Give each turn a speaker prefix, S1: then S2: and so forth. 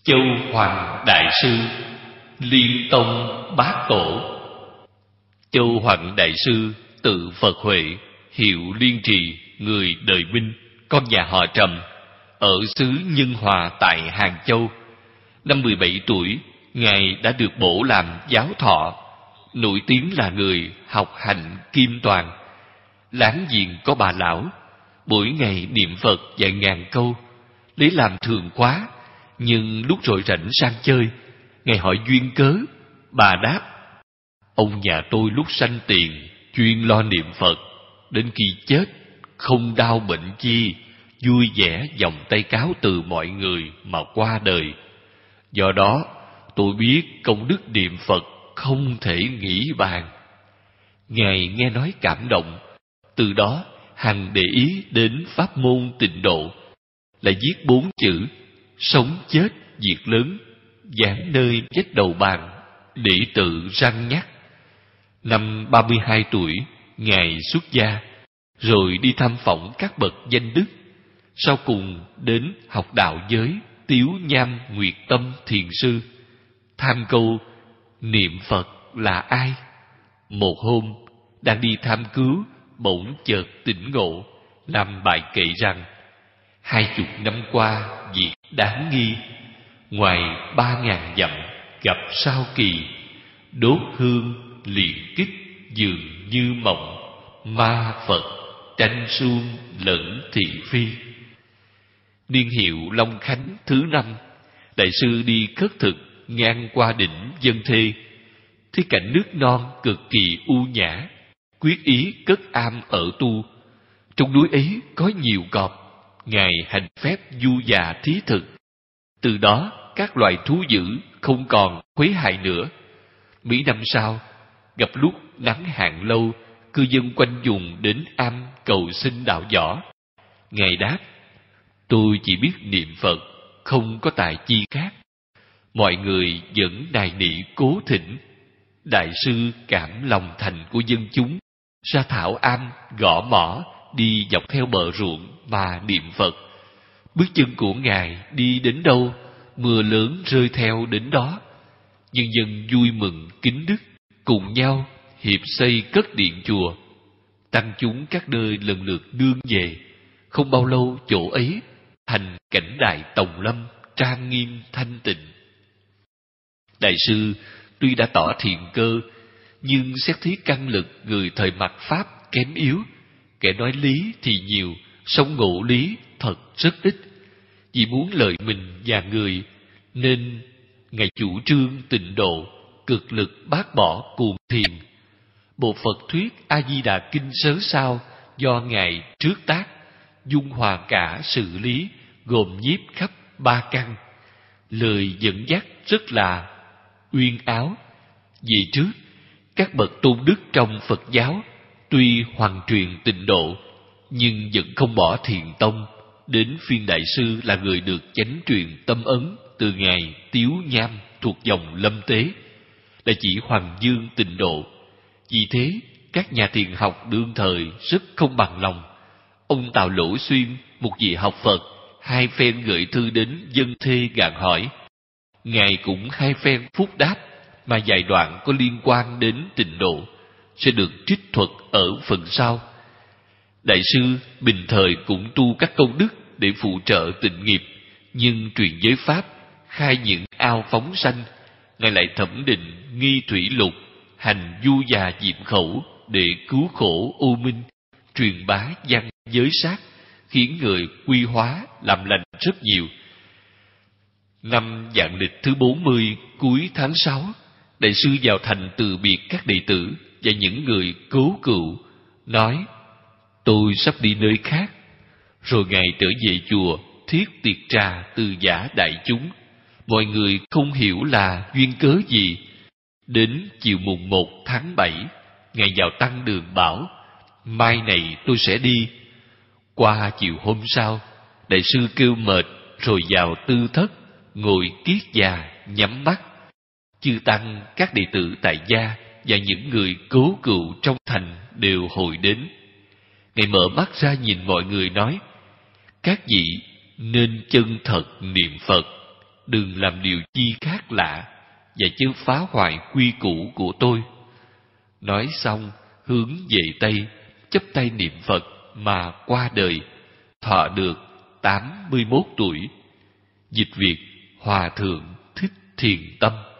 S1: Châu Hoàng Đại Sư, Liên Tông Bát Tổ. Châu Hoàng Đại Sư tự Phật Huệ, hiệu Liên Trì, người đời Minh, con nhà họ Trầm, ở xứ Nhân Hòa tại Hàng Châu. Năm 17 tuổi, Ngài đã được bổ làm giáo thọ, nổi tiếng là người học hạnh kim toàn. Láng giềng có bà lão, mỗi ngày niệm Phật vài ngàn câu, lấy làm thường quá. Nhưng lúc rỗi rảnh sang chơi, Ngài hỏi duyên cớ, bà đáp: ông nhà tôi lúc sanh tiền chuyên lo niệm Phật, đến khi chết không đau bệnh chi, vui vẻ vòng tay cáo từ mọi người mà qua đời. Do đó tôi biết công đức niệm Phật không thể nghĩ bàn. Ngài nghe nói cảm động, từ đó hằng để ý đến pháp môn Tịnh Độ, lại viết 4 chữ: sống chết việc lớn, dán nơi vách đầu bàn để tự răn nhắc. Năm 32 tuổi, Ngài xuất gia, rồi đi thăm phỏng các bậc danh đức. Sau cùng đến học đạo giới Tiếu Nham Nguyệt Tâm Thiền Sư, tham câu niệm Phật là ai. Một hôm đang đi tham cứu, bỗng chợt tỉnh ngộ, làm bài kệ rằng: 20 năm qua việc đáng nghi, ngoài 3.000 dặm gặp sao kỳ, đốt hương liền kích dường như mộng, ma Phật tranh suông lẫn thị phi. Niên hiệu Long Khánh thứ 5, Đại sư đi khất thực ngang qua đỉnh Dân Thê, thấy cảnh nước non cực kỳ u nhã, quyết ý cất am ở tu. Trong núi ấy có nhiều cọp, Ngài hành phép du già thí thực. Từ đó các loài thú dữ không còn khuấy hại nữa. Mấy năm sau, gặp lúc nắng hạn lâu, cư dân quanh vùng đến am cầu xin đạo võ. Ngài đáp: tôi chỉ biết niệm Phật, không có tài chi khác. Mọi người vẫn nài nỉ cố thỉnh. Đại sư cảm lòng thành của dân chúng, ra thảo am gõ mỏ, đi dọc theo bờ ruộng mà niệm Phật. Bước chân của Ngài đi đến đâu, mưa lớn rơi theo đến đó. Nhân dân vui mừng kính đức, cùng nhau hiệp xây cất điện chùa. Tăng chúng các nơi lần lượt đương về. Không bao lâu chỗ ấy thành cảnh đại tòng lâm, trang nghiêm thanh tịnh. Đại sư tuy đã tỏ thiện cơ, nhưng xét thấy căn lực người thời mạt Pháp kém yếu. Kẻ nói lý thì nhiều, song ngộ lý thật rất ít. Vì muốn lợi mình và người, nên Ngài chủ trương Tịnh Độ, cực lực bác bỏ cuồng thiền. Bộ Phật thuyết A Di Đà Kinh sớ sao do Ngài trước tác, dung hòa cả sự lý, gồm nhiếp khắp 3 căn. Lời dẫn dắt rất là uyên áo. Về trước, các bậc tôn đức trong Phật giáo tuy hoàn truyền Tịnh Độ, nhưng vẫn không bỏ thiền tông. Đến phiên Đại sư là người được chánh truyền tâm ấn từ Ngài Tiếu Nham thuộc dòng Lâm Tế, là chỉ Hoàng Dương Tịnh Độ. Vì thế, các nhà thiền học đương thời rất không bằng lòng. Ông Tào Lỗ Xuyên, một vị học Phật, 2 phen gửi thư đến Dân Thê gạn hỏi. Ngài cũng 2 phen phúc đáp, mà vài đoạn có liên quan đến Tịnh Độ sẽ được trích thuật ở phần sau. Đại sư bình thời cũng tu các công đức để phụ trợ tịnh nghiệp, nhưng truyền giới pháp, khai những ao phóng sanh. Ngài lại thẩm định nghi thủy lục, hành du già diệm khẩu để cứu khổ ô minh, truyền bá văn giới sát, khiến người quy hóa làm lành rất nhiều. Năm Vạn Lịch thứ 40, cuối tháng 6, Đại sư vào thành từ biệt các đệ tử và những người cố cựu, nói: tôi sắp đi nơi khác. Rồi Ngài trở về chùa thiết tiệc trà từ giả đại chúng. Mọi người không hiểu là duyên cớ gì. Đến chiều mùng 1 tháng 7, Ngài vào tăng đường bảo: mai này tôi sẽ đi. Qua chiều hôm sau, Đại sư kêu mệt rồi vào tư thất, ngồi kiết già nhắm mắt. Chư tăng, các đệ tử tại gia và những người cố cựu trong thành đều hội đến. Ngài mở mắt ra nhìn mọi người nói: các vị nên chân thật niệm Phật, đừng làm điều chi khác lạ, và chớ phá hoại quy củ của tôi. Nói xong, hướng về Tây, chắp tay niệm Phật mà qua đời, thọ được 81 tuổi. Dịch Việt: Hòa Thượng Thích Thiền Tâm.